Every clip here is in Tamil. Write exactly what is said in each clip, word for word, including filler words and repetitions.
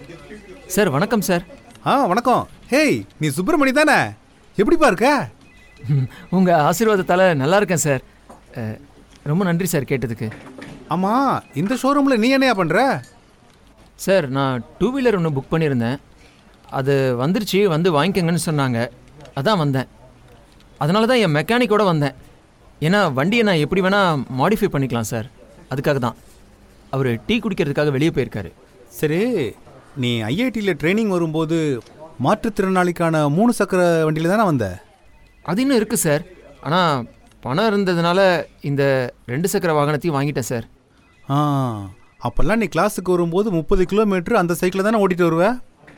சார் வணக்கம் சார். ஆ வணக்கம். ஹேய், நீ சுப்பிரமணி தானே? எப்படிப்பா இருக்க? உங்கள் ஆசீர்வாதத்தால் நல்லா இருக்கேன் சார். ரொம்ப நன்றி சார் கேட்டதுக்கு. ஆமாம், இந்த ஷோரூமில் நீ என்னையா பண்ணுற? சார் நான் டூ வீலர் ஒன்று புக் பண்ணியிருந்தேன். அது வந்துருச்சு, வந்து வாங்கிக்கங்கன்னு சொன்னாங்க. அதான் வந்தேன். அதனால தான் என் மெக்கானிக்கோடு வந்தேன். ஏன்னா வண்டியை நான் எப்படி வேணால் மாடிஃபை பண்ணிக்கலாம் சார். அதுக்காக தான். அவர் டீ குடிக்கிறதுக்காக வெளியே போயிருக்காரு. சரி, நீ ஐஐடியில் ட்ரைனிங் வரும்போது மாற்றுத்திறனாளிக்கான மூணு சக்கர வண்டியில் தானே வந்த? அது இன்னும் இருக்குது சார். ஆனால் பணம் இருந்ததுனால இந்த ரெண்டு சக்கர வாகனத்தையும் வாங்கிட்டேன் சார். ஆ, அப்போல்லாம் நீ கிளாஸுக்கு வரும்போது முப்பது கிலோமீட்டர் அந்த சைக்கிளில் தானே ஓட்டிகிட்டு வருவ?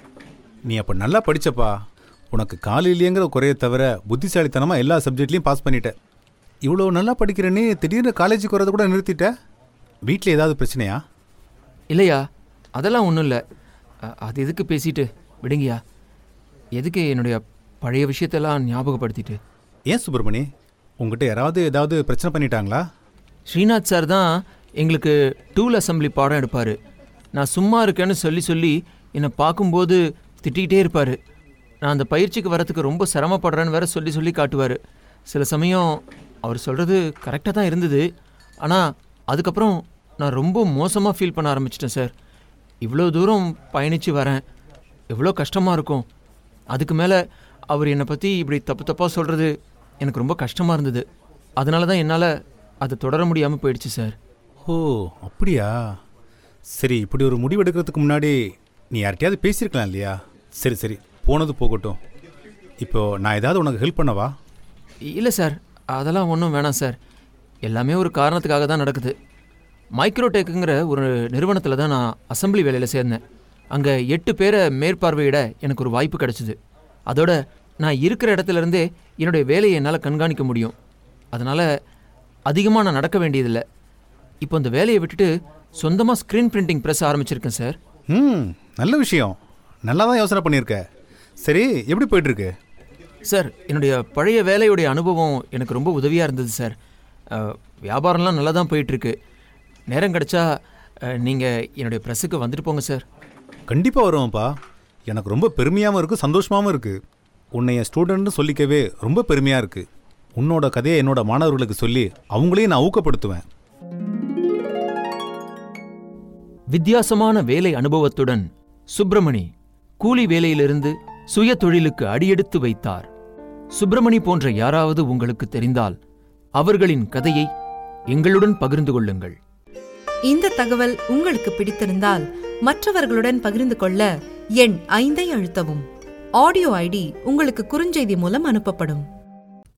நீ அப்போ நல்லா படித்தப்பா. உனக்கு காலையிலேங்கிற குறைய தவிர புத்திசாலித்தனமாக எல்லா சப்ஜெக்ட்லேயும் பாஸ் பண்ணிட்ட. இவ்வளோ நல்லா படிக்கிற நீ திடீர்னு காலேஜுக்கு வரதை கூட நிறுத்திட்ட. வீட்டில் ஏதாவது பிரச்சனையா? இல்லையா, அதெல்லாம் ஒன்றும் இல்லை. அது எதுக்கு பேசிட்டு விடுங்கயா. எதுக்கு என்னுடைய பழைய விஷயத்தெல்லாம் ஞாபகப்படுத்திட்டு? ஏன் சுப்பிரமணி, உங்ககிட்ட யாராவது ஏதாவது பிரச்சனை பண்ணிட்டாங்களா? ஸ்ரீநாத் சார் தான் எங்களுக்கு டூல் அசம்பிளி பாடம் எடுப்பார். நான் சும்மா இருக்கேன்னு சொல்லி சொல்லி என்னை பார்க்கும்போது திட்டிகிட்டே இருப்பார். நான் அந்த பயிற்சிக்கு வரத்துக்கு ரொம்ப சிரமப்படுறேன்னு வேற சொல்லி சொல்லி காட்டுவார். சில சமயம் அவர் சொல்கிறது கரெக்டாக தான் இருந்தது. ஆனால் அதுக்கப்புறம் நான் ரொம்ப மோசமாக ஃபீல் பண்ண ஆரம்பிச்சிட்டேன் சார். இவ்வளோ தூரம் பயணித்து வரேன், எவ்வளோ கஷ்டமாக இருக்கும். அதுக்கு மேலே அவர் என்னை பற்றி இப்படி தப்பு தப்பாக சொல்கிறது எனக்கு ரொம்ப கஷ்டமாக இருந்தது. அதனால தான் என்னால் அதை தொடர முடியாமல் போயிடுச்சு சார். ஓ அப்படியா? சரி, இப்படி ஒரு முடிவு எடுக்கிறதுக்கு முன்னாடி நீ யார்கிட்டயாவது பேசியிருக்கலாம் இல்லையா? சரி சரி, போனது போகட்டும். இப்போது நான் ஏதாவது உனக்கு ஹெல்ப் பண்ணவா? இல்லை சார், அதெல்லாம் ஒன்றும் வேணாம் சார். எல்லாமே ஒரு காரணத்துக்காக தான் நடக்குது. மைக்ரோடெக்குங்கிற ஒரு நிறுவனத்தில் தான் நான் அசம்பிளி வேலையில் சேர்ந்தேன். அங்கே எட்டு பேரை மேற்பார்வையிட எனக்கு ஒரு வாய்ப்பு கிடச்சிது. அதோட நான் இருக்கிற இடத்துலேருந்தே என்னுடைய வேலையை என்னால் கண்காணிக்க முடியும். அதனால் அதிகமாக நான் நடக்க வேண்டியதில்லை. இப்போ இந்த வேலையை விட்டுட்டு சொந்தமாக ஸ்க்ரீன் பிரிண்டிங் ப்ரெஸ் ஆரம்பிச்சிருக்கேன் சார். ம், நல்ல விஷயம். நல்லா தான் யோசனை பண்ணியிருக்க. சரி, எப்படி போய்ட்டுருக்கு? சார், என்னுடைய பழைய வேலையுடைய அனுபவம் எனக்கு ரொம்ப உதவியாக இருந்தது சார். வியாபாரம்லாம் நல்லா தான் போயிட்டுருக்கு. நேரம் கிடச்சா நீங்கள் என்னுடைய ப்ரெஸ்ஸுக்கு வந்துட்டு போங்க சார். கண்டிப்பாக வருவோம்ப்பா. எனக்கு ரொம்ப பெருமையாகவும் இருக்குது, சந்தோஷமாகவும் இருக்குது. உன்னை என் ஸ்டூடெண்ட்னு சொல்லிக்கவே ரொம்ப பெருமையாக இருக்குது. உன்னோட கதையை என்னோட மாணவர்களுக்கு சொல்லி அவங்களையும் நான் ஊக்கப்படுத்துவேன். வித்தியாசமான வேலை அனுபவத்துடன் சுப்பிரமணி கூலி வேலையிலிருந்து சுய தொழிலுக்கு அடியெடுத்து வைத்தார். சுப்பிரமணி போன்ற யாராவது உங்களுக்கு தெரிந்தால் அவர்களின் கதையை எங்களுடன் பகிர்ந்து கொள்ளுங்கள். இந்த தகவல் உங்களுக்கு பிடித்திருந்தால் மற்றவர்களுடன் பகிர்ந்து கொள்ள எண் ஐந்தை அழுத்தவும். ஆடியோ ஐடி உங்களுக்கு குறுஞ்செய்தி மூலம் அனுப்பப்படும்.